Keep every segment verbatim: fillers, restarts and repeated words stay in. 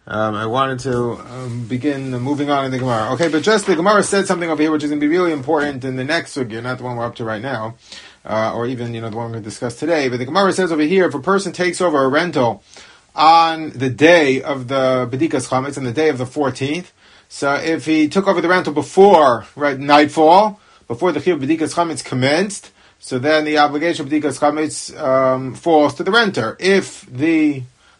Um, I wanted to um, begin moving on in the Gemara. Okay, but just the Gemara said something over here which is going to be really important in the next sugya, not the one we're up to right now, uh, or even you know the one we're going to discuss today. But the Gemara says over here, if a person takes over a rental on the day of the Bedikas Chametz, on the day of the fourteenth, so if he took over the rental before right nightfall, before the Chiyuv Bedikas Chametz commenced, so then the obligation of Bedikas Chametz um, falls to the renter. If the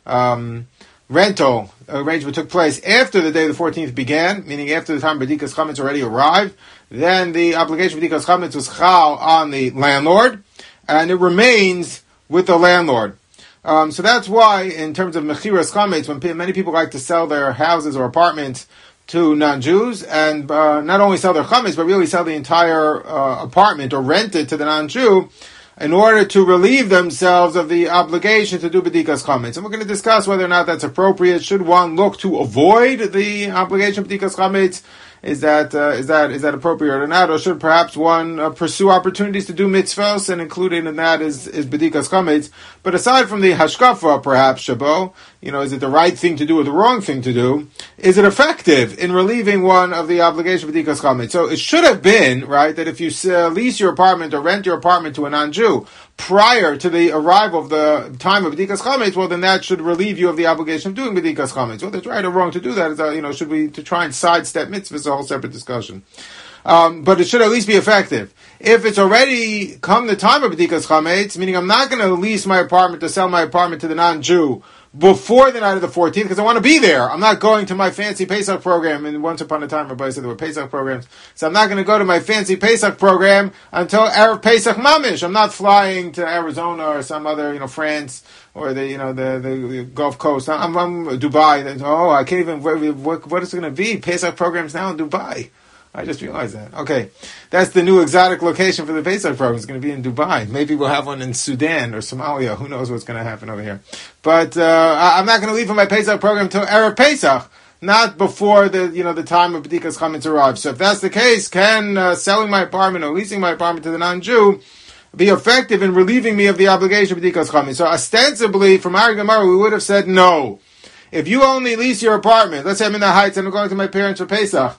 um, rental arrangement took place after the day of the fourteenth began, meaning after the time Bedikas Chametz already arrived, then the obligation of Bedikas Chametz was chal on the landlord, and it remains with the landlord. Um, so that's why, in terms of Mechiras Chametz, when p- many people like to sell their houses or apartments to non-Jews, and uh, not only sell their Chametz, but really sell the entire uh, apartment or rent it to the non-Jew, in order to relieve themselves of the obligation to do Bedikas Chametz. And we're going to discuss whether or not that's appropriate. Should one look to avoid the obligation of Bedikas Chametz? Is that, uh, is that, is that appropriate or not? Or should perhaps one uh, pursue opportunities to do mitzvahs, and included in that is, is Bedikas Chametz? But aside from the hashkafa, perhaps, Shabo, you know, is it the right thing to do or the wrong thing to do? Is it effective in relieving one of the obligation of Bedikas Chametz? So it should have been, right, that if you uh, lease your apartment or rent your apartment to a non-Jew prior to the arrival of the time of Bedikas Chametz, well, then that should relieve you of the obligation of doing Bedikas Chametz. Whether it's right or wrong to do that is, uh, you know, should we to try and sidestep mitzvahs is a whole separate discussion. Um, but it should at least be effective. If it's already come the time of Bedikas Chametz, meaning I'm not going to lease my apartment to sell my apartment to the non-Jew before the night of the fourteenth, because I want to be there. I'm not going to my fancy Pesach program, and once upon a time everybody said there were Pesach programs, so I'm not going to go to my fancy Pesach program until Erev Pesach Mamish. I'm not flying to Arizona or some other, you know, France, or the, you know, the, the Gulf Coast. I'm, I'm Dubai. Oh, I can't even, what, what is it going to be? Pesach programs now in Dubai. I just realized that. Okay. That's the new exotic location for the Pesach program. It's going to be in Dubai. Maybe we'll have one in Sudan or Somalia. Who knows what's going to happen over here. But uh, I'm not going to leave for my Pesach program until Erev Pesach, not before the, you know, the time of Bedikas Chametz arrives. So if that's the case, can uh, selling my apartment or leasing my apartment to the non-Jew be effective in relieving me of the obligation of Bedikas Chametz? So ostensibly, from our Gemara, we would have said no. If you only lease your apartment, let's say I'm in the Heights and I'm going to my parents for Pesach,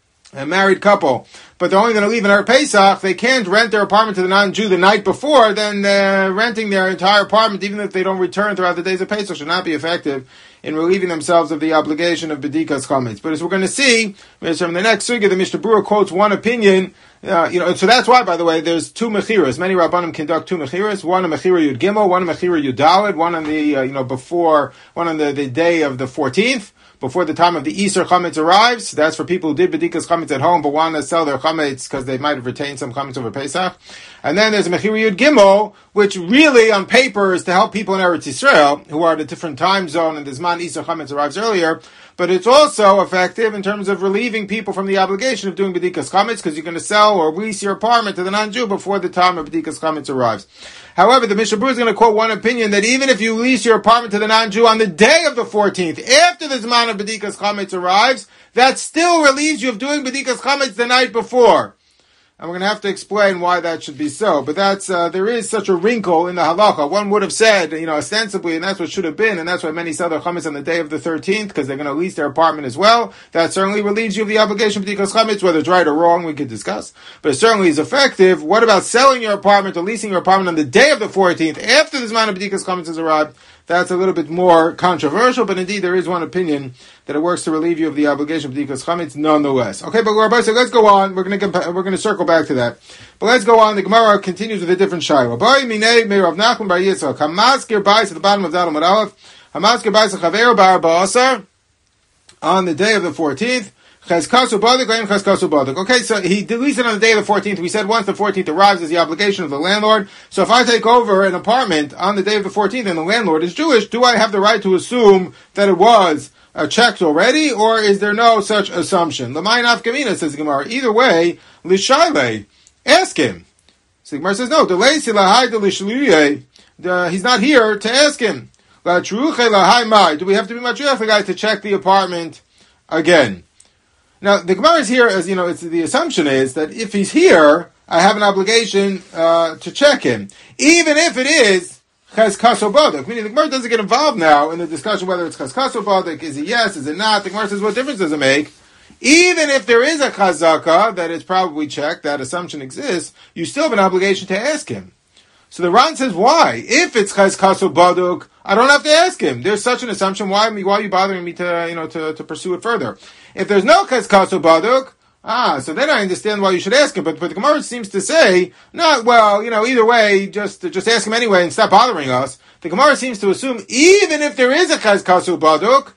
a married couple, but they're only going to leave in Erev Pesach, they can't rent their apartment to the non-Jew the night before, then uh, renting their entire apartment, even if they don't return throughout the days of Pesach, should not be effective in relieving themselves of the obligation of Bedikas Chametz. But as we're going to see, from the next sugya, the Mishnah Berurah quotes one opinion, uh, you know, so that's why, by the way, there's two mechiras. Many Rabbanim conduct two mechiras, one a mechira Yud Gimel, one a mechira Yud Daled, one on the, uh, you know, before, one on the, the day of the fourteenth, before the time of the Easter Chametz arrives. That's for people who did Bedikas Chametz at home, but want to sell their Chametz because they might have retained some Chametz over Pesach. And then there's a Mechira Yud Gimel, which really on paper is to help people in Eretz Yisrael, who are at a different time zone, and the Zman Easter Chametz arrives earlier. But it's also effective in terms of relieving people from the obligation of doing Bedikas Chametz, because you're going to sell or lease your apartment to the non-Jew before the time of Bedikas Chametz arrives. However, the Mishnah Berurah is going to quote one opinion that even if you lease your apartment to the non-Jew on the day of the fourteenth, after the Zman of Bedikas Chametz arrives, that still relieves you of doing Bedikas Chametz the night before. And we're going to have to explain why that should be so. But that's, uh, there is such a wrinkle in the halacha. One would have said, you know, ostensibly, and that's what should have been, and that's why many sell their chametz on the day of the thirteenth, because they're going to lease their apartment as well. That certainly relieves you of the obligation of Bedikas Chametz, whether it's right or wrong, we could discuss. But it certainly is effective. What about selling your apartment or leasing your apartment on the day of the fourteenth, after the Zman of Bedikas Chametz has arrived? That's a little bit more controversial, but indeed there is one opinion that it works to relieve you of the obligation of Bedikas Chametz nonetheless. Okay, but Rabbi, so let's go on. We're going to compa- we're going to circle back to that. But let's go on. The Gemara continues with a different shayla. Boy minei me Rav Nachman bar Yitzchak hamaskir bais at the bottom of Daled Amud Aleph hamaskir bais chaveru bar ba'asar on the day of the fourteenth. Chazkasu badik and chazkasu badik. Okay, so he leased it on the day of the fourteenth. We said once the fourteenth arrives is the obligation of the landlord. So if I take over an apartment on the day of the fourteenth and the landlord is Jewish, do I have the right to assume that it was uh, checked already, or is there no such assumption? L'may nafkamina, says the Gemara. Either way, lishayle, ask him. So the Gemara says no. Delesi lahai delishluye. He's not here to ask him. La truche lahai mai. Do we have to be matriach the guy to check the apartment again? Now, the Gemara is here, as you know, it's, the assumption is that if he's here, I have an obligation uh, to check him. Even if it is chazkas boduk. Meaning the Gemara doesn't get involved now in the discussion whether it's chazkas boduk, is it yes, is it not? The Gemara says, what difference does it make? Even if there is a chazaka that is probably checked, that assumption exists, you still have an obligation to ask him. So the Ran says, why? If it's chazkas baduk, I don't have to ask him. There's such an assumption. Why, why are you bothering me to, you know, to, to pursue it further? If there's no chazkas baduk, ah, so then I understand why you should ask him. But, but the Gemara seems to say, no, well, you know, either way, just, just ask him anyway and stop bothering us. The Gemara seems to assume, even if there is a chazkas baduk,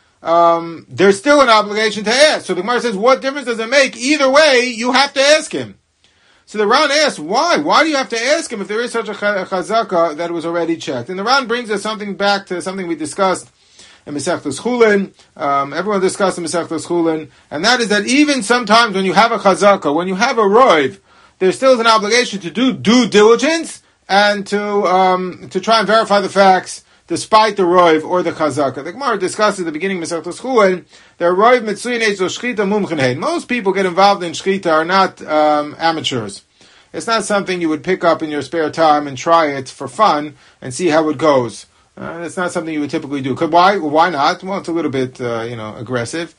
Um, there's still an obligation to ask. So the Gemara says, what difference does it make? Either way, you have to ask him. So the Ran asks, why? Why do you have to ask him if there is such a chazaka that was already checked? And the Ran brings us something back to something we discussed in Masechtas Chulin. Um, everyone discussed in Masechtas Chulin. And that is that even sometimes when you have a chazaka, when you have a roiv, there still is an obligation to do due diligence and to, um, to try and verify the facts despite the roiv or the chazaka. The Gemara discussed at the beginning of Masechtas Chulin, there are roiv mitzuyin eitzo shchita mumchen. Most people get involved in shchita are not um, amateurs. It's not something you would pick up in your spare time and try it for fun and see how it goes. Uh, it's not something you would typically do. Could, why? Why not? Well, it's a little bit, uh, you know, aggressive.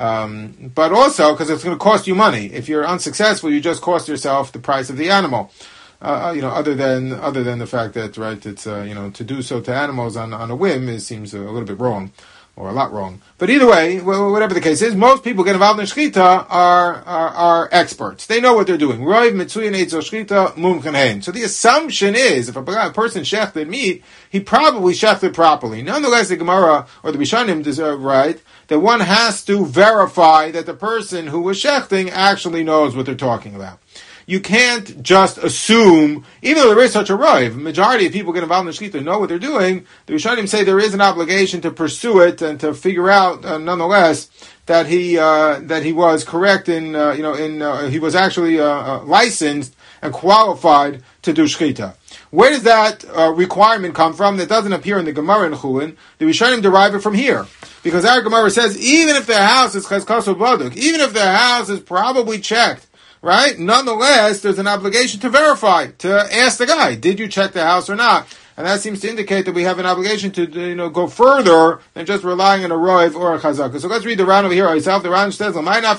Um, but also because it's going to cost you money. If you're unsuccessful, you just cost yourself the price of the animal. Uh, you know, other than other than the fact that, right, it's uh, you know, to do so to animals on, on a whim, it seems a little bit wrong, or a lot wrong. But either way, whatever the case is, most people get involved in shchita are are, are experts. They know what they're doing. Roiv mitzuyin eitzo shchita mumchen hein. So the assumption is, if a person shechted meat, he probably shechted properly. Nonetheless, the Gemara or the Rishonim deserve right that one has to verify that the person who was shechting actually knows what they're talking about. You can't just assume, even though there is such a roiv, majority of people get involved in the shechita know what they're doing, the Rishonim say there is an obligation to pursue it and to figure out, uh, nonetheless, that he uh, that he was correct in, uh, you know, in uh, he was actually uh, uh, licensed and qualified to do shechita. Where does that uh, requirement come from? That doesn't appear in the Gemara in Chulin. The Rishonim derive it from here, because our Gemara says even if their house is chazkas baduk, even if their house is probably checked, right? Nonetheless, there's an obligation to verify, to ask the guy, did you check the house or not? And that seems to indicate that we have an obligation to, you know, go further than just relying on a roiv or a chazaka. So let's read the Ran over here. The Ran says,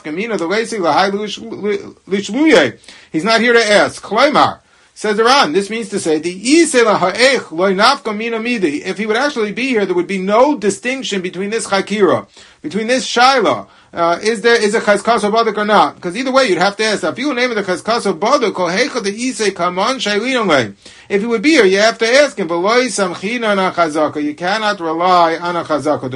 he's not here to ask. Kloimar. Says the Ran, this means to say, if he would actually be here, there would be no distinction between this chakira, between this shaila. Uh, is there, is a chazkas baduk or not? Because either way, you'd have to ask. If you name it the chazkas baduk, if he would be here, you have to ask him. You cannot rely on a chazaka.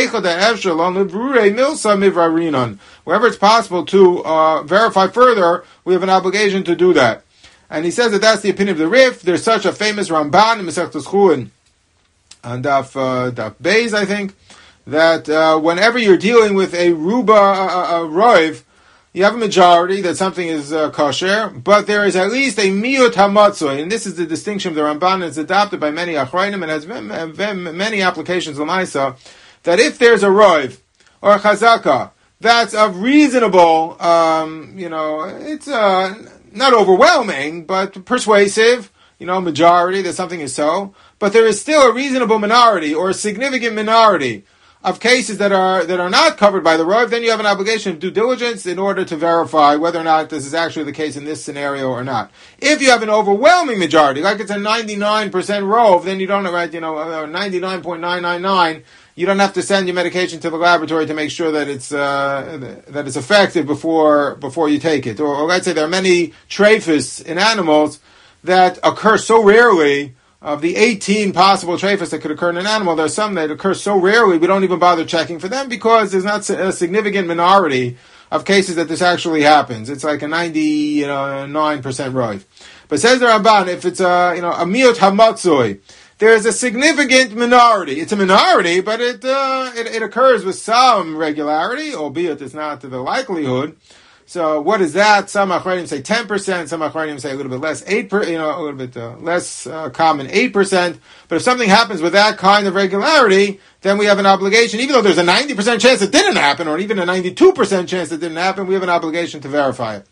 Wherever it's possible to uh, verify further, we have an obligation to do that. And he says that that's the opinion of the Rif. There's such a famous Ramban in Masechtas Chulin, on Daf uh, Daf Beis, I think, that uh, whenever you're dealing with a Ruba uh, uh, Roiv, you have a majority that something is uh, kosher, but there is at least a Miyut Hamatzoi, and this is the distinction of the Ramban, and it's adopted by many Achrayim, and has many applications l'maisa, that if there's a Roiv, or a Chazaka, that's of reasonable, um, you know, it's uh, not overwhelming, but persuasive, you know, majority that something is so, but there is still a reasonable minority, or a significant minority, of cases that are that are not covered by the roiv, then you have an obligation of due diligence in order to verify whether or not this is actually the case in this scenario or not. If you have an overwhelming majority, like it's a ninety-nine percent rov, then you don't, right, you know, ninety-nine point nine nine nine, you don't have to send your medication to the laboratory to make sure that it's uh, that it's effective before before you take it. Or, or let's say there are many trephus in animals that occur so rarely. Of the eighteen possible trephus that could occur in an animal, there are some that occur so rarely we don't even bother checking for them because there's not a significant minority of cases that this actually happens. It's like a ninety-nine percent roiv. But says the Ramban, if it's a, you know, a miyot hamatzoi, there's a significant minority. It's a minority, but it, uh, it, it occurs with some regularity, albeit it's not to the likelihood. So what is that? Some Achrayim say ten percent, some Achrayim say a little bit less, eight per, you know, a little bit uh, less uh, common, eight percent. But if something happens with that kind of regularity, then we have an obligation, even though there's a ninety percent chance it didn't happen, or even a ninety-two percent chance it didn't happen, we have an obligation to verify it.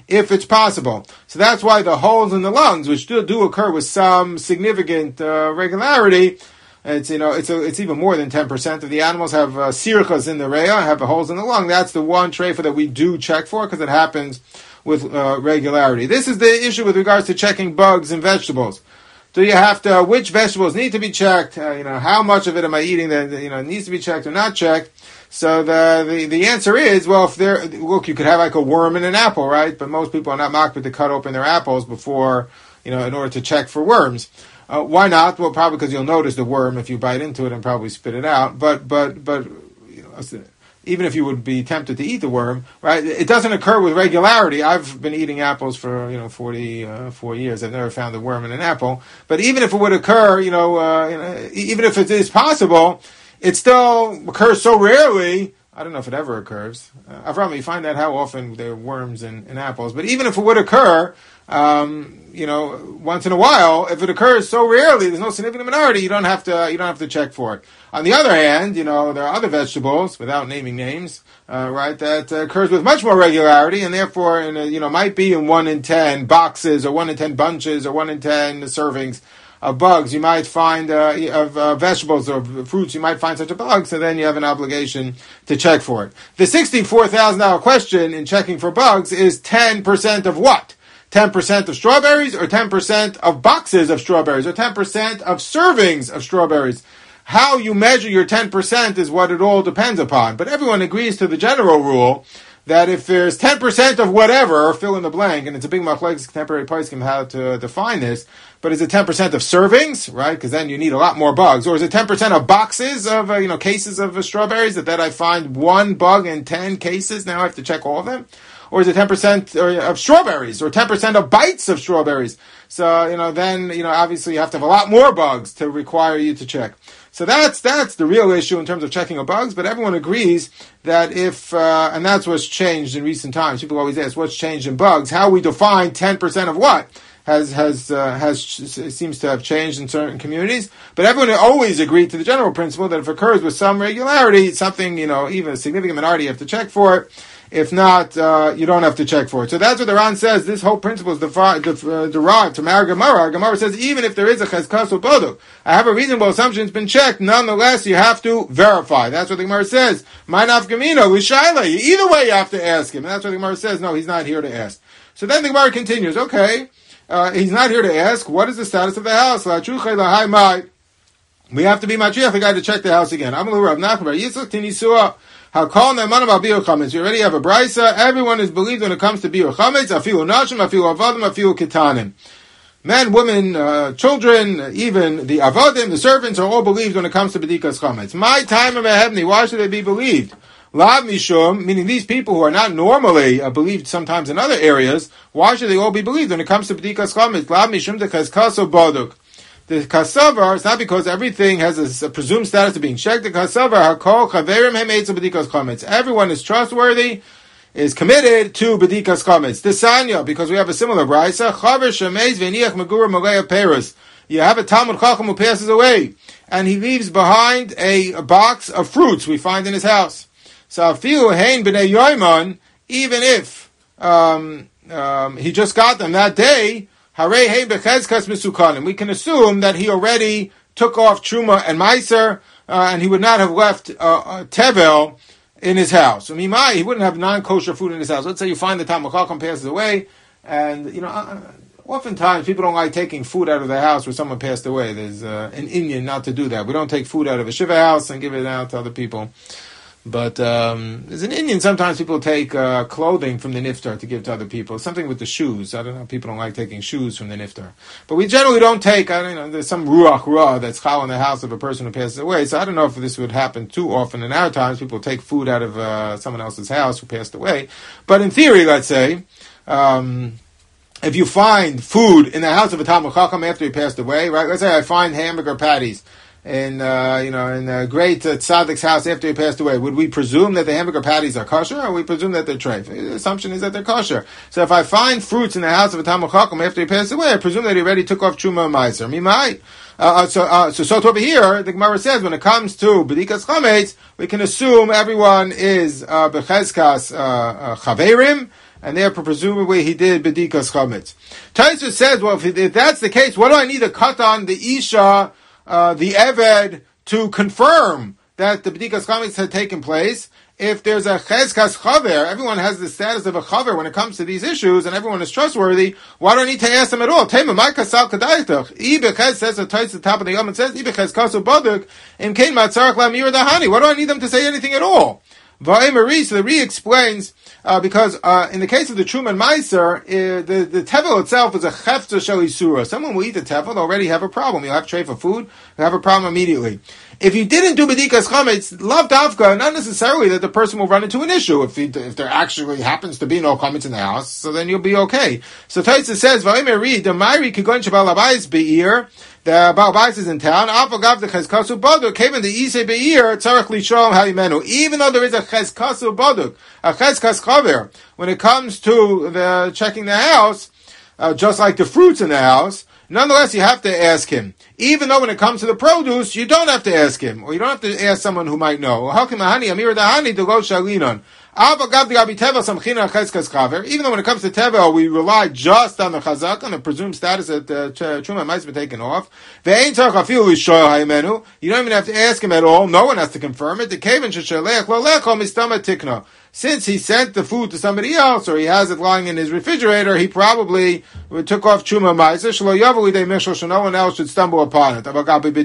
if it's possible. So that's why the holes in the lungs, which do, do occur with some significant uh, regularity, it's you know it's a, it's even more than ten percent of the animals have uh, sirchas in the reya, have the holes in the lung. That's the one treifa that we do check for because it happens with uh, regularity. This is the issue with regards to checking bugs in vegetables. Do you have to, which vegetables need to be checked? Uh, you know, how much of it am I eating that, you know, needs to be checked or not checked? So the, the, the answer is, well, if there, look, you could have like a worm in an apple, right? But most people are not makbid to cut open their apples before, you know, in order to check for worms. Uh, why not? Well, probably because you'll notice the worm if you bite into it and probably spit it out. But, but, but, you know, even if you would be tempted to eat the worm, right? It doesn't occur with regularity. I've been eating apples for, you know, forty-four years. I've never found a worm in an apple. But even if it would occur, you know, uh, you know even if it is possible, it still occurs so rarely. I don't know if it ever occurs. Uh, Avram, you find out how often there are worms in, in apples. But even if it would occur, um, you know, once in a while, if it occurs so rarely, there's no significant minority, you don't have to, you don't have to check for it. On the other hand, you know, there are other vegetables, without naming names, uh, right, that uh, occurs with much more regularity, and therefore, in a, you know, might be in one in ten boxes, or one in ten bunches, or one in ten servings of bugs. You might find, uh, of uh, vegetables or fruits, you might find such a bug, so then you have an obligation to check for it. The sixty-four thousand dollars question in checking for bugs is ten percent of what? ten percent of strawberries, or ten percent of boxes of strawberries, or ten percent of servings of strawberries? How you measure your ten percent is what it all depends upon. But everyone agrees to the general rule that if there's ten percent of whatever, fill in the blank, and it's a big machlokes contemporary poskim how to define this, but is it ten percent of servings, right? Because then you need a lot more bugs. Or is it ten percent of boxes of, uh, you know, cases of uh, strawberries, that then I find one bug in ten cases, now I have to check all of them? Or is it ten percent of strawberries, or ten percent of bites of strawberries? So, you know, then, you know, obviously you have to have a lot more bugs to require you to check. So that's that's the real issue in terms of checking of bugs, but everyone agrees that if, uh, and that's what's changed in recent times. People always ask, what's changed in bugs? How we define ten percent of what has has uh, has seems to have changed in certain communities. But everyone always agreed to the general principle that if it occurs with some regularity, something, you know, even a significant minority, you have to check for it. If not, uh, you don't have to check for it. So that's what the Ran says. This whole principle is defi- def- uh, derived from our Gemara. Our Gemara says even if there is a chezkas or boduk, I have a reasonable assumption it's been checked. Nonetheless, you have to verify. That's what the Gemara says. Ma'naf gemino l'shayla. Either way, you have to ask him. And that's what the Gemara says. No, he's not here to ask. So then the Gemara continues. Okay, uh, he's not here to ask. What is the status of the house? We have to be matriach the guy to check the house again. I'm going to Rav Nachman bar Yitzchak tinisua. How call ne'man about biur chametz? You already have a brisa. Everyone is believed when it comes to biur chametz. Afilu nashim, afilu avadim, afilu ketanim. Men, women, uh, children, even the avadim, the servants, are all believed when it comes to bedikas chametz. My time of ehebni. Why should they be believed? Lav mishum, meaning these people who are not normally uh, believed sometimes in other areas. Why should they all be believed when it comes to bedikas chametz? Lav mishum dechezkas or boduk. The kasavar, it's not because everything has a, a presumed status of being checked. The kasavar, hakol chaverim hemeitz b'dikas chametz. Everyone is trustworthy, is committed to b'dikas chametz. The sanya, because we have a similar brisa, chaver shemeiz v'niach megura malei perus. You have a Talmud Chacham who passes away, and he leaves behind a, a box of fruits we find in his house. So afilu hein b'nei yoiman, even if um, um, he just got them that day, we can assume that he already took off Truma and Meiser, uh, and he would not have left uh, uh, Tevel in his house. I mean, he wouldn't have non-kosher food in his house. Let's say you find the Talmud Chacham passes away, and, you know, uh, oftentimes people don't like taking food out of the house where someone passed away. There's uh, an Indian not to do that. We don't take food out of a Shiva house and give it out to other people. But um, as an Indian, sometimes people take uh, clothing from the niftar to give to other people. Something with the shoes. I don't know. People don't like taking shoes from the niftar. But we generally don't take, I don't know, there's some ruach ra that's chal in the house of a person who passes away. So I don't know if this would happen too often in our times. People take food out of uh, someone else's house who passed away. But in theory, let's say, um, if you find food in the house of a Talmud Chacham after he passed away, right? Let's say I find hamburger patties in, uh, you know, in a great uh, tzaddik's house after he passed away. Would we presume that the hamburger patties are kosher, or we presume that they're treif? The assumption is that they're kosher. So if I find fruits in the house of a Talmud Chacham after he passed away, I presume that he already took off Truma and Meiser. Me might. Uh, so, uh, so, so over here, the Gemara says, when it comes to bedikas chametz, we can assume everyone is, uh, bechezkas, uh, uh, chaverim, and therefore presumably he did bedikas chametz. Tosfos says, well, if, if that's the case, what do I need to cut on the isha, uh, the eved, to confirm that the bedikas chametz had taken place? If there's a chezkas chaver, everyone has the status of a chaver when it comes to these issues, and everyone is trustworthy, why do I need to ask them at all? Tema, my kasal kadaytach. Ibechez says, the Tosfos at the top of the yom, and says, Ibechez kasu baduk, im kein matzarach lamir dahani. Why do I need them to say anything at all? Va'emari, so the Re explains, uh, because, uh, in the case of the Truma and Meiser, uh, the, the tevel itself is a chefza shel isura. Someone will eat the tevel, they'll already have a problem. You'll have tray for food, you'll have a problem immediately. If you didn't do bedikas chametz, lav davka, not necessarily that the person will run into an issue. If he, if there actually happens to be no chametz in the house, so then you'll be okay. So Tosfos says, va'emari, the Mairi kigon shabal abayis be'ir, the Baal Bais is in town. Afagav the chezkasu baduk came in the Isay Be'ir tzarich lishalom hayimenu. Even though there is a chezkasu baduk, a chezkas chaver, when it comes to the checking the house, uh, just like the fruits in the house, nonetheless you have to ask him. Even though when it comes to the produce, you don't have to ask him, or you don't have to ask someone who might know. Even though when it comes to tevel, we rely just on the chazak, on the presumed status that the uh, truma might have been taken off. You don't even have to ask him at all. No one has to confirm it. Since he sent the food to somebody else, or he has it lying in his refrigerator, he probably took off truma ma'aser. So no one else should stumble upon it. The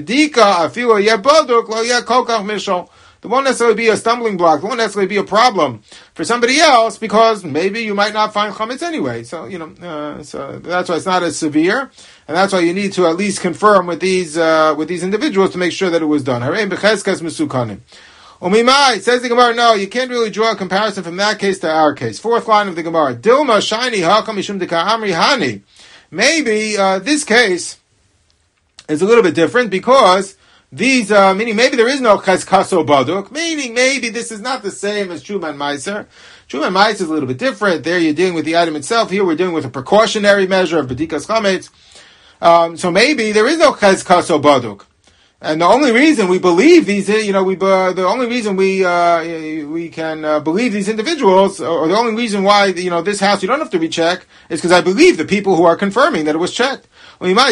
won't necessarily be a stumbling block. It won't necessarily be a problem for somebody else, because maybe you might not find chametz anyway. So, you know, uh, so that's why it's not as severe, and that's why you need to at least confirm with these uh, with these individuals to make sure that it was done. Umimai, says the Gemara, no, you can't really draw a comparison from that case to our case. Fourth line of the Gemara. Dilma shiny hakam mishum deka amri hani. Maybe uh, this case is a little bit different because these, uh, meaning maybe there is no chezkaso baduk, meaning maybe this is not the same as Truma and Meiser. Truma and Meiser is a little bit different. There you're dealing with the item itself. Here we're dealing with a precautionary measure of bedikas chametz. Um, so maybe there is no chezkaso baduk. And the only reason we believe these, you know, we uh, the only reason we uh, we can uh, believe these individuals, or the only reason why, you know, this house you don't have to recheck, is because I believe the people who are confirming that it was checked. There is no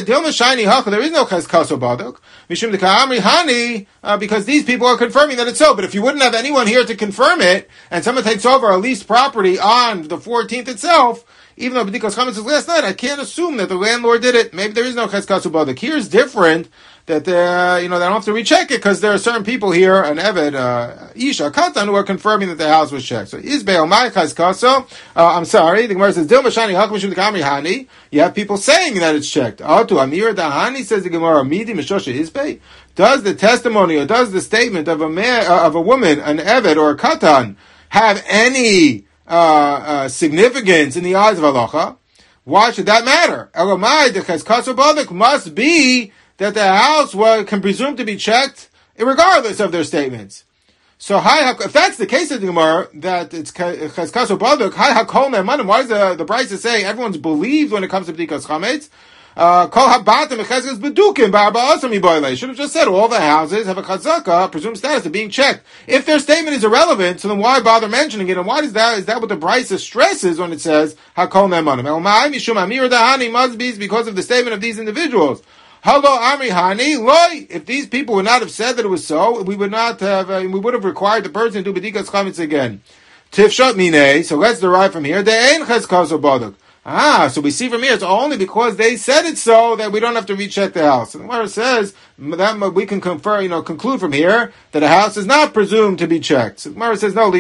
chezkaso baduk, mishum deka'amri hani, because these people are confirming that it's so. But if you wouldn't have anyone here to confirm it, and someone takes over a leased property on the fourteenth itself, even though bedikas chametz was last night, I can't assume that the landlord did it. Maybe there is no chezkaso baduk. Here's different. That uh, you know, they don't have to recheck it because there are certain people here, an Eved, uh, Isha, Katan, who are confirming that the house was checked. So, Izbeil Mai Chazkaso, uh, I'm sorry, the Gemara says, Dil Mashani Hakmishum Dekamri Hani, you have people saying that it's checked. Atu Amir Dahani, says the Gemara, Midi Mishosha Izbei, does the testimony or does the statement of a man, uh, of a woman, an Eved or a Katan, have any uh, uh, significance in the eyes of halacha? Why should that matter? Elamai, the Chazkaso Badik must be that the house was, can presume to be checked regardless of their statements. So, if that's the case of the Gemara, that it's chezkaso baduk, why is the, the Brisa saying everyone's believed when it comes to bedikas chametz? Kol habatim echezkas bedukim ba'arba'asam yiboilei. Should have just said all the houses have a chazaka, presumed status of being checked. If their statement is irrelevant, so then why bother mentioning it? And why is that? Is that what the Brisa stresses when it says hakol ne'emanim? Elmai mishum amir dahani must be because of the statement of these individuals. Hello, Amri Hani, loy. If these people would not have said that it was so, we would not have, uh, we would have required the person to do bedikas chametz again. Tifshat minei, so let's derive from here, they ain't chezkaso baduk. Ah, so we see from here, it's only because they said it so that we don't have to recheck the house. And the Gemara says, that we can confer, you know, conclude from here that a house is not presumed to be checked. So the Gemara says, no,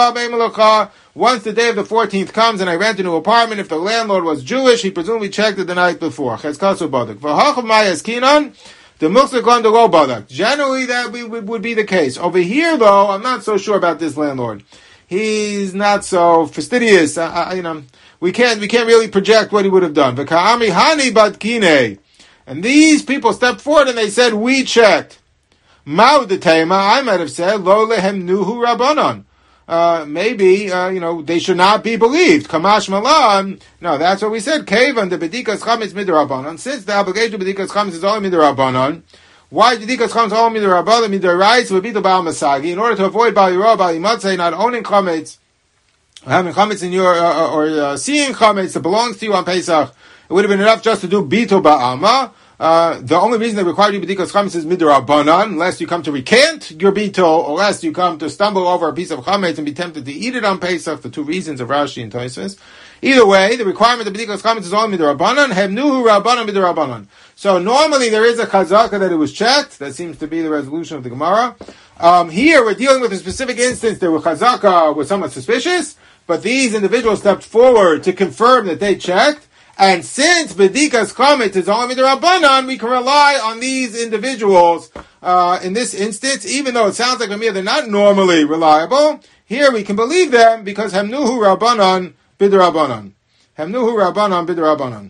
once the day of the fourteenth comes and I rent a new apartment, if the landlord was Jewish, he presumably checked it the night before. Chezkaso baduk. Generally, that would be the case. Over here, though, I'm not so sure about this landlord. He's not so fastidious. I, I, you know, we can't we can't really project what he would have done. V'ka'ami hani badkine, and these people stepped forward and they said, "We checked." Ma'udetema, I might have said, "Lo lehem nuhu rabbanon." Uh, maybe, uh, you know, they should not be believed. Kamash malan. No, that's what we said. Kevan the bedikas chametz midrabanon. Since the obligation of bedikas chametz is only midrabanon, why bedikas chametz only midrabanon? Midaraisa would be the bal masagi in order to avoid bal yiro bal imatzei not owning chametz having chametz in your, uh, or uh, seeing chametz that belongs to you on Pesach, it would have been enough just to do bito ba'alma. Uh, the only reason they require you b'dikas chametz is midrabanan, unless you come to recant your bito, or unless you come to stumble over a piece of chametz and be tempted to eat it on Pesach. The two reasons of Rashi and Tosfos. Either way, the requirement of b'dikas chametz is only midrabanan. Hemnuhu rabbanan midrabanan. So normally there is a chazaka that it was checked. That seems to be the resolution of the Gemara. Um, here we're dealing with a specific instance. There were chazaka was somewhat suspicious, but these individuals stepped forward to confirm that they checked. And since b'dikas chametz is only midrabanan, we can rely on these individuals uh, in this instance, even though it sounds like they're not normally reliable. Here we can believe them because hemnuhu rabbanan b'drabanan. Hemnuhu rabbanan b'drabanan.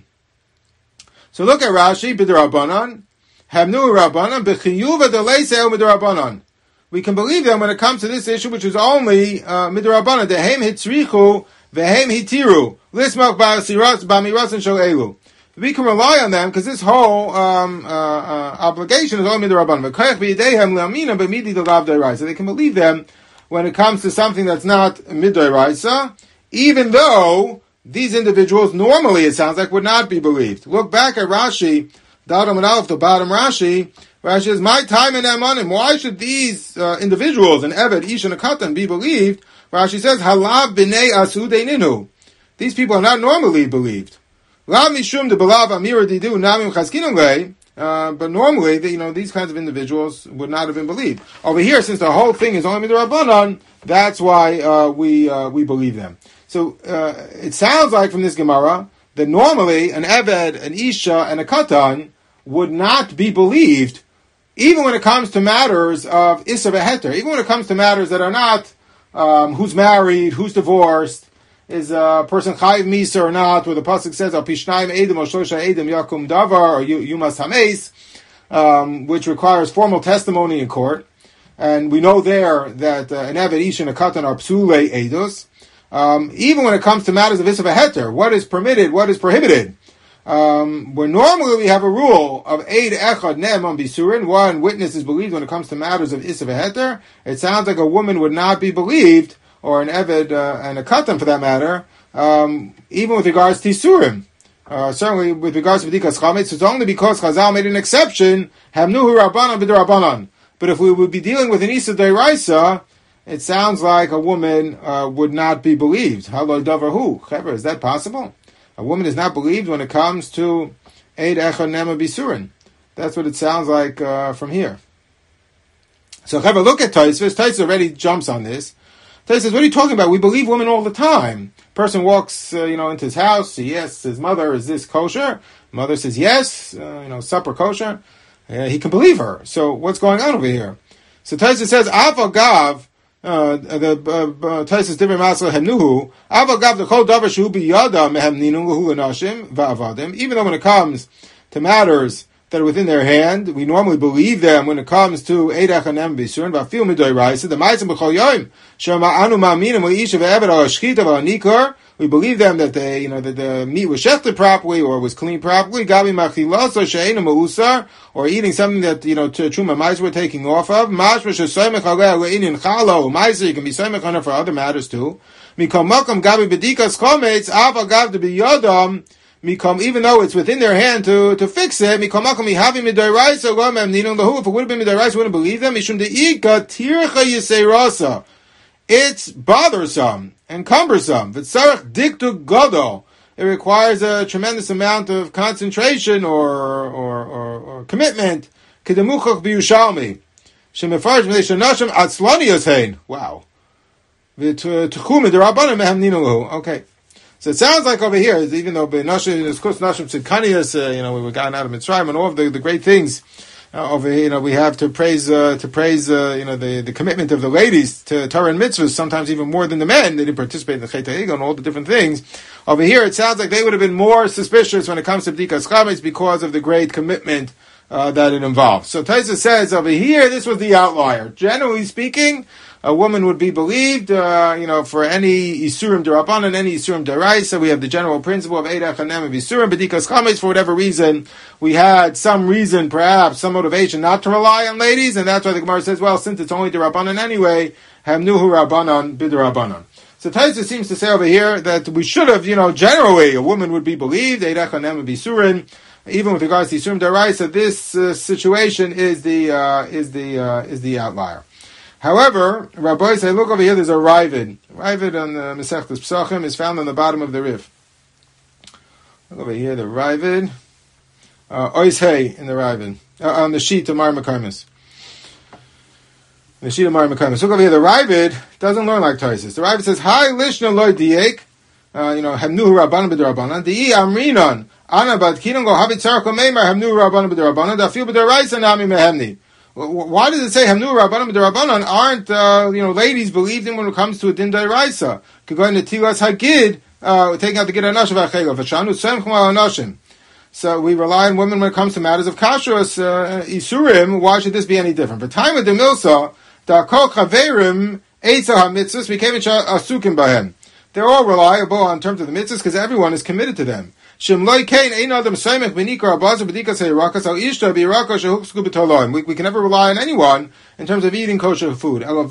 So look at Rashi b'drabanan. Hemnuhu rabbanan b'chiyuva deleiseu midrabanan. We can believe them when it comes to this issue, which is only uh, midrabanan. Dehem hitzrichu vehem hitiru. Lismach ba'asiras ba'miras and shalelu. We can rely on them because this whole um, uh, uh, obligation is only midrabanan. V'kayach b'yidehem le'amina b'midi delav deraisa. So they can believe them when it comes to something that's not midraisa, even though these individuals normally, it sounds like, would not be believed. Look back at Rashi, Dadam and Aleph, the bottom Rashi. Rashi says, my time in Emanim, why should these uh, individuals, an Eved, Ish, and a Katan, be believed? Rashi says, Halav b'nei asu ninu. These people are not normally believed. Lav mishum de belav amira didu namim chaskinale. But normally, the, you know, these kinds of individuals would not have been believed. Over here, since the whole thing is only midrabanan, that's why uh, we uh, we believe them. So uh, it sounds like from this Gemara that normally an Eved, an Isha, and a Katan would not be believed, even when it comes to matters of Issa v'Heter, even when it comes to matters that are not um, who's married, who's divorced, is a person chayiv misa or not, where the pasuk says al pishnaim edim or shosha edim yakum davar, or you, you must hameis, um, which requires formal testimony in court. And we know there that uh, an Eved, Isha, and a Katan are psule edus. Um, even when it comes to matters of Issa v'Heter, what is permitted, what is prohibited, um, where normally we have a rule of Eid Echad Ne'eman Bisurin, one witness is believed when it comes to matters of Issa v'Heter, it sounds like a woman would not be believed, or an Eved uh, and a Katan for that matter, um, even with regards to Isurim. Uh, certainly with regards to b'dikas chametz, it's only because Chazal made an exception, Hamnuhu Rabbanan b'Drabanan. But if we would be dealing with an Issa Deiraisa, it sounds like a woman uh, would not be believed. Halo davar hu. Chaver, is that possible? A woman is not believed when it comes to Eid Echad Ne'eman Bisurin. That's what it sounds like uh, from here. So Chaver, look at Tosfos. Tosfos already jumps on this. Tosfos says, what are you talking about? We believe women all the time. Person walks, uh, you know, into his house. He asks his mother, "Is this kosher?" Mother says, "Yes." Uh, you know, supper kosher. Uh, he can believe her. So what's going on over here? So Tosfos says, "Avagav." Uh, the Tosfos Divrei Masel Hemnuhu Avagav the Kol Davar Shu Biyada Mehem Ninu Lahu Nashim Va'avadim. Even though when it comes to matters that are within their hand, we normally believe them when it comes to Eid Echad Ne'eman Bisurin. Va'afil Midoy Raisa the Ma'asim B'Chol Yom Shema Anu Ma'aminim Le'isha Ve'eved Al Shchita V'Al Nikar. We believe them that they, you know, that the meat was shechted properly or was cleaned properly. Gabi machilas or she'ena ma'usar, or eating something that, you know, to truma ma'aser we're taking off of. Mashma she'soymech aleh le'inin chalo ma'aser. You can be soymech on it for other matters too. Mikom makam gabi b'dikas chometz ava gav de b'yodam. Mikom, even though it's within their hand to to fix it. Mikom makam mihavi midoraisa lo mem ninun lahu. If it would have been midoraisa, we wouldn't believe them. Mishum de'ika tircha yisei rasa. It's bothersome and cumbersome. V'tzarech diktuk gadol. It requires a tremendous amount of concentration or or, or, or commitment. Kedemuchach b'Yushalmi. Shemefarish v'nei shanashim atzlanios hein. Wow. V'tuchum d'Rabbanan mehem ninu lahu. Okay. So it sounds like over here, even though Nashim, of course, Nashim Tzidkanias, uh, you know, we were gotten out of Mitzrayim and all of the, the great things. Uh, over here, you know, we have to praise, uh, to praise, uh, you know, the, the commitment of the ladies to Torah and mitzvahs, sometimes even more than the men. They didn't participate in the Chet HaEgel and all the different things. Over here, it sounds like they would have been more suspicious when it comes to B'dikas Chametz because of the great commitment, uh, that it involves. So Tosfos says over here, this was the outlier. Generally speaking, a woman would be believed, uh, you know, for any Isurim D'Rabbanan, any Isurim D'Oraisa. We have the general principle of Eid Echad Ne'eman Bisurim, B'dikas Chametz. For whatever reason, we had some reason, perhaps, some motivation not to rely on ladies, and that's why the Gemara says, well, since it's only D'Rabbanan anyway, Hamnuhu Rabbanan B'D'Rabbanan. So Taisa seems to say over here that we should have, you know, generally a woman would be believed, Eidach Hanem Bisurin, even with regards to Yisurim Daraisa. This uh, situation is the uh, is the uh, is the outlier. However, Rabbi say, look over here. There's a Ravid. Ravid on the Masechtas Pesachim is found on the bottom of the Rif. Look over here. The Ravid, uh, Ois Hey in the Ravid uh, on the sheet of Mar Mekaymis. The sheet of Mar Mekaymis. Look over here. The Ravid doesn't learn like Taisus. The Ravid says, "Hi Lishna Loy Diek." Uh, you know, Hamnu Rabbanan B'Darabanan. Di Amrinon. Ana bad kinon go habit tzarko meimar hamnu rabbanan b'darabanan dafil b'daraisa nami mehemni. Why does it say hamnu rabbanan b'darabanan? Aren't uh, you know ladies believed in when it comes to a din daraisa? Could go into tilas hagid, uh, taking out the gid anashim v'achelo v'shanu semchum anashim. So we rely on women when it comes to matters of kashrus uh, isurim. Why should this be any different? For time with the milsa, da kol chaverim eitzah hamitzvus became asukim bahem. They're all reliable in terms of the mitzvahs because everyone is committed to them. We, we can never rely on anyone in terms of eating kosher food. What,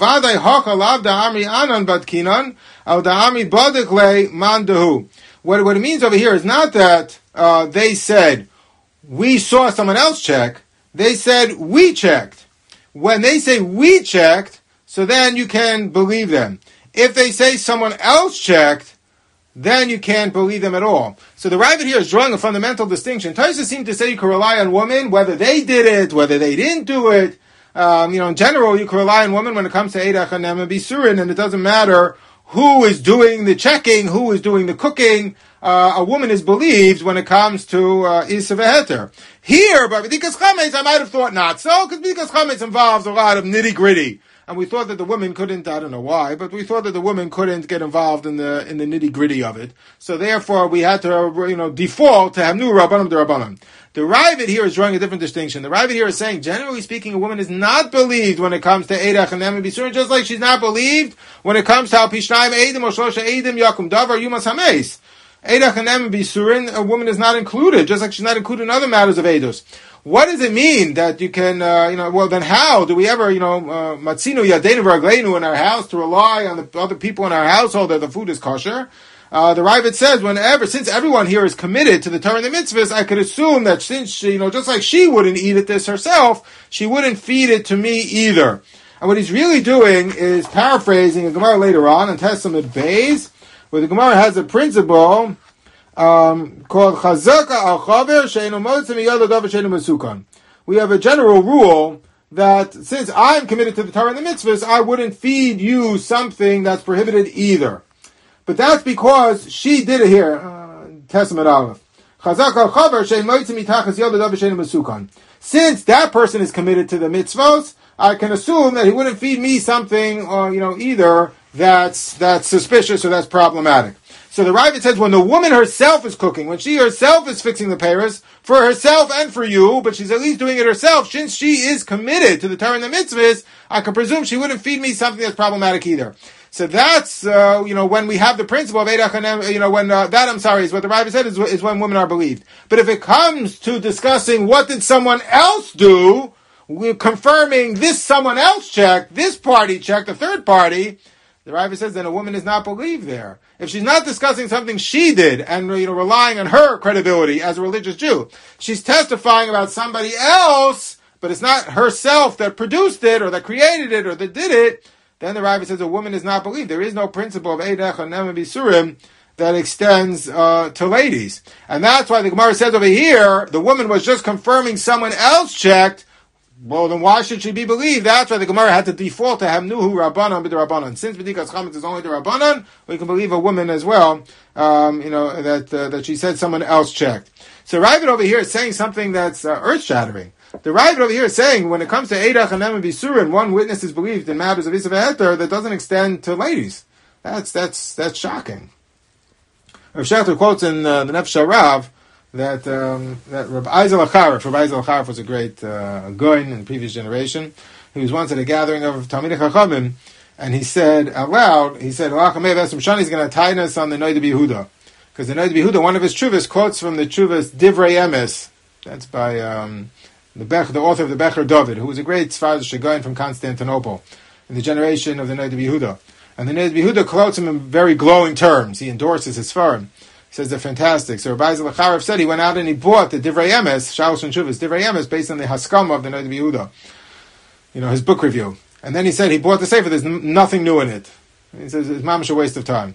what it means over here is not that uh, they said, we saw someone else check. They said, we checked. When they say we checked, so then you can believe them. If they say someone else checked, then you can't believe them at all. So the Ravid here is drawing a fundamental distinction. Taisa seems to say you can rely on women, whether they did it, whether they didn't do it. Um, you know, in general, you can rely on women when it comes to Eidach Hanem and Bisurin, and it doesn't matter who is doing the checking, who is doing the cooking. Uh, a woman is believed when it comes to uh, Isa Veheter. Here, by B'dikas Chametz, I might have thought not so, because B'dikas Chametz involves a lot of nitty-gritty. And we thought that the woman couldn't, I don't know why, but we thought that the woman couldn't get involved in the in the nitty-gritty of it. So therefore, we had to, you know, default to Hamnu Rabbanim D'Rabbanan. The Ravid here is drawing a different distinction. The Ravid here is saying, generally speaking, a woman is not believed when it comes to Eidach Hanem and Bisurin, just like she's not believed when it comes to Al Pishnayim Eidim or Shlosha Eidim Yakum Davar Yumas Hameis. Eidach Hanem and Bisurin, a woman is not included, just like she's not included in other matters of Eidos. What does it mean that you can, uh, you know, well then how do we ever, you know, matzinu yadeinu v'ragleinu in our house to rely on the other people in our household that the food is kosher? Uh, the Ravid says, whenever, since everyone here is committed to the Torah and the mitzvahs, I could assume that since she, you know, just like she wouldn't eat it this herself, she wouldn't feed it to me either. And what he's really doing is paraphrasing a Gemara later on in Testament Beis, where the Gemara has a principle Um, called Chazaka al Chaver Sheinu Motzim Yad Davar Sheinu Mesukan. We have a general rule that since I'm committed to the Torah and the mitzvahs, I wouldn't feed you something that's prohibited either. But that's because she did it here. Uh, Testament Aleph. Chazaka al Chaver Sheinu Motzim Yitachas Yad Davar Sheinu Mesukan. Since that person is committed to the mitzvahs, I can assume that he wouldn't feed me something, or you know, either that's that's suspicious or that's problematic. So the Ravid says when the woman herself is cooking, when she herself is fixing the peiros for herself and for you, but she's at least doing it herself, since she is committed to the Torah and the mitzvahs, I can presume she wouldn't feed me something that's problematic either. So that's, uh, you know, when we have the principle of Eidach Hanem, you know, when, uh, that, I'm sorry, is what the Ravid said, is, is when women are believed. But if it comes to discussing what did someone else do, we're confirming this someone else checked, this party checked, the third party, the Ravid says then a woman is not believed there. If she's not discussing something she did and, you know, relying on her credibility as a religious Jew, she's testifying about somebody else, but it's not herself that produced it or that created it or that did it, then the Ravid says a woman is not believed. There is no principle of Eidach Hanem and Bisurim that extends uh, to ladies. And that's why the Gemara says over here, the woman was just confirming someone else checked. Well, then why should she be believed? That's why the Gemara had to default to Hamnuhu Rabbanan b'Darabanan. Since B'dikas Chametz is only the Rabbanan, we can believe a woman as well, um, you know, that uh, that she said someone else checked. So Ravid over here is saying something that's uh, earth-shattering. The Ravid over here is saying when it comes to Eidach Hanem and Bisurin, one witness is believed in matters of Isa Veheter that doesn't extend to ladies. That's that's that's shocking. Rav Shechter quotes in uh, the Nefesh HaRav that um, that Rabbi Ezel Acharif, Rabbi Ezel Acharif was a great uh, goyin in the previous generation. He was once at a gathering of Talmidei Chachamim, and he said out loud, he said, "Lachamei Vesem Shani is going to tie us on the Noda B'Yehuda." Because the Noda B'Yehuda, one of his chuvas, quotes from the chuvas Divrei Emes. That's by um, the Bech, the author of the Becher David, who was a great Sfaradish goyin from Constantinople in the generation of the Noda B'Yehuda. And the Noda B'Yehuda quotes him in very glowing terms. He endorses his firm. He says they're fantastic. So Rabbi Zelacharev said he went out and he bought the Divrei Emes, Shalosh and Shuvas, Divrei Emes, based on the Haskama of the Noda B'Yehuda. You know, his book review. And then he said he bought the Sefer, there's n- nothing new in it. He says it's mamish a waste of time.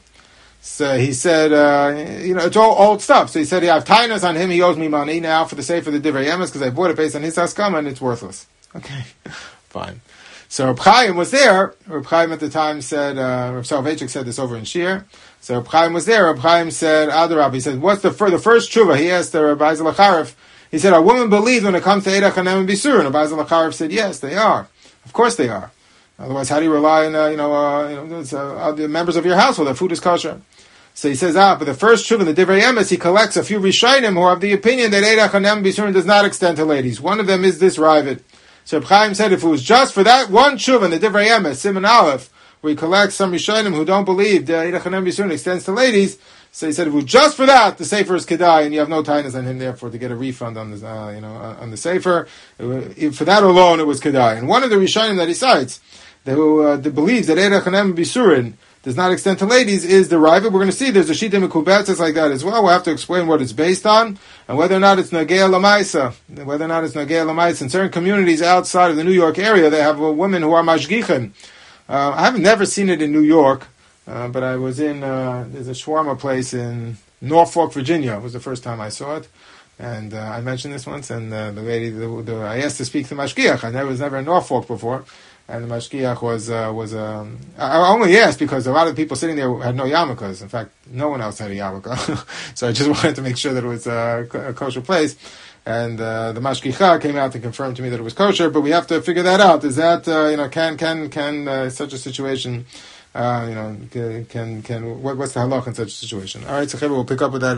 So he said, uh, you know, it's all old stuff. So he said, I have tainas on him, he owes me money now for the Sefer, the Divrei Emes, because I bought it based on his Haskama and it's worthless. Okay, fine. So Reb Chaim was there. Reb Chaim at the time said, uh, Reb Soloveitchik said this over in Shir. So Reb Chaim was there. Reb Chaim said, Adarab, he said, what's the, fir- the first tshuva? He asked the Rabbi Zelacharev, he said, are women believed when it comes to Eidach Hanem and Bisur? And Rabbi Zelacharev said, yes, they are. Of course they are. Otherwise, how do you rely on, uh, you know, uh, you know uh, the members of your household, that food is kosher? So he says, ah, but the first tshuva in the Divrei Emes, he collects a few Rishayim who are of the opinion that Eidach Hanem and Bisur does not extend to ladies. One of them is this Ravid. So Reb Chaim said if it was just for that one tshuva in the Divrei Emes, Simon Aleph, where he collects some Rishonim who don't believe the Eidach Hanem B'Yisurin extends to ladies, so he said if it was just for that, the Sefer is Kedai, and you have no tainas on him, therefore, to get a refund on the, uh, you know, on the Sefer. It, for that alone, it was Kedai. And one of the Rishonim that he cites, that, who, uh, that believes that Eidach Hanem B'Yisurin does not extend to ladies, is the Ravid. We're going to see there's a Shita Mekubetzes like that as well. We'll have to explain what it's based on, and whether or not it's Nagea Lamaisa, whether or not it's Nagea Lamaisa. In certain communities outside of the New York area, they have uh, women who are Mashgichen. Uh, I have never seen it in New York, uh, but I was in, uh, there's a shawarma place in Norfolk, Virginia. It was the first time I saw it. And uh, I mentioned this once, and uh, the lady, the, the, I asked to speak to Mashgiach. I never, was never in Norfolk before. And the mashgiach was, uh, was, um, I only asked because a lot of the people sitting there had no yarmulkes. In fact, no one else had a yarmulke. So I just wanted to make sure that it was uh, a kosher place. And, uh, the mashgicha came out to confirm to me that it was kosher, but we have to figure that out. Is that, uh, you know, can, can, can, uh, such a situation, uh, you know, can, can, what, what's the halach in such a situation? Alright, so we'll pick up with that.